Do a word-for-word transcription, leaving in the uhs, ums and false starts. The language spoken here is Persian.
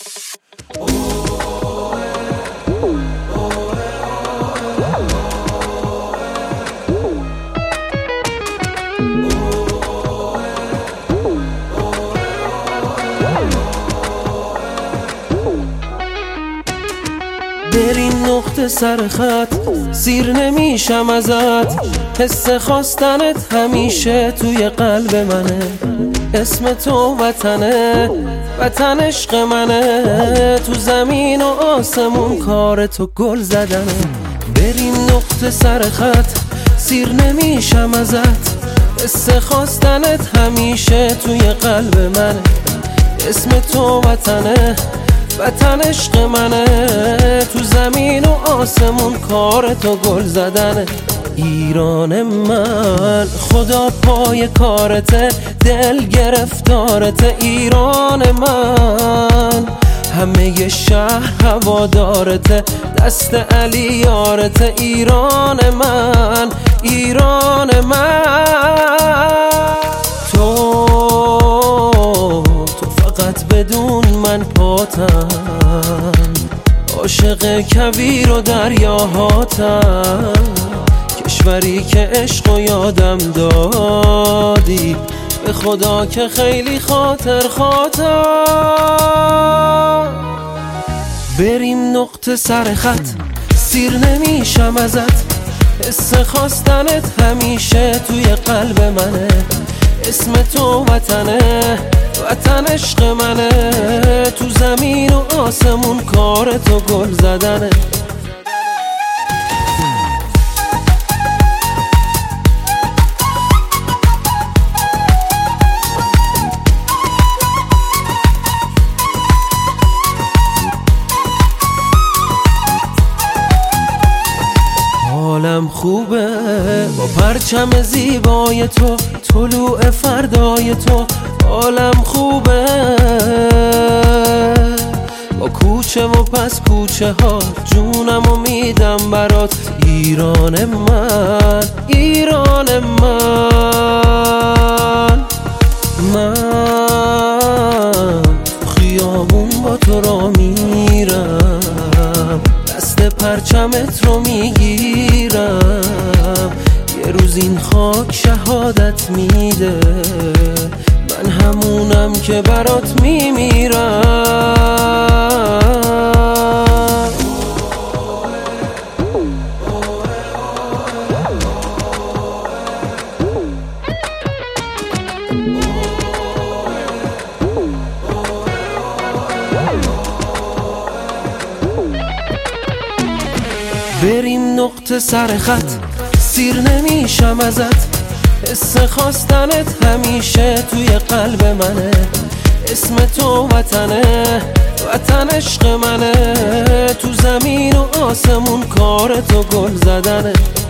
بر این نقطه سر خط سیر نمیشم ازت، حس خواستنت همیشه توی قلب منه. اسم تو وطنه، وطن عشق منه، تو زمین و آسمون کار تو گل زدنه. بر این نقطه سر خط سیر نمیشم ازت، حس خواستنت همیشه توی قلب منه. اسم تو وطنه، وطن عشق منه، تو زمین و آسمون کار تو گل زدنه. ایران من خدا پای کارته، دل گرفتارته. ایران من همه شهر هوادارته، دست علی یارته. ایران من، ایران من، تو تو فقط بدون من پاتم، عاشق کویر و دریاهاتم. کشوری که عشق و یادم دادی، به خدا که خیلی خاطر خاطر. بریم نقطه سر خط سیر نمیشم ازت، حس خواستنت همیشه توی قلب منه. اسم تو وطنه، وطن عشق منه، تو زمین و آسمون کار تو گل زدنه. حالم خوبه با پرچم زیبای تو، طلوع فردای تو. حالم خوبه با کوچه و پس کوچه ها، جونم و میدم برات. ایران من، ایران من، من خیابون با تو را میرم، دست پرچمت رو میگیرم. یه روز این خاک شهادت میده، من همونم که برات میمیرم. بریم نقطه سر خط سیر نمیشم ازت، حس خواستنت همیشه توی قلب منه. اسم تو وطنه، وطن عشق منه، تو زمین و آسمون کار تو گل زدنه.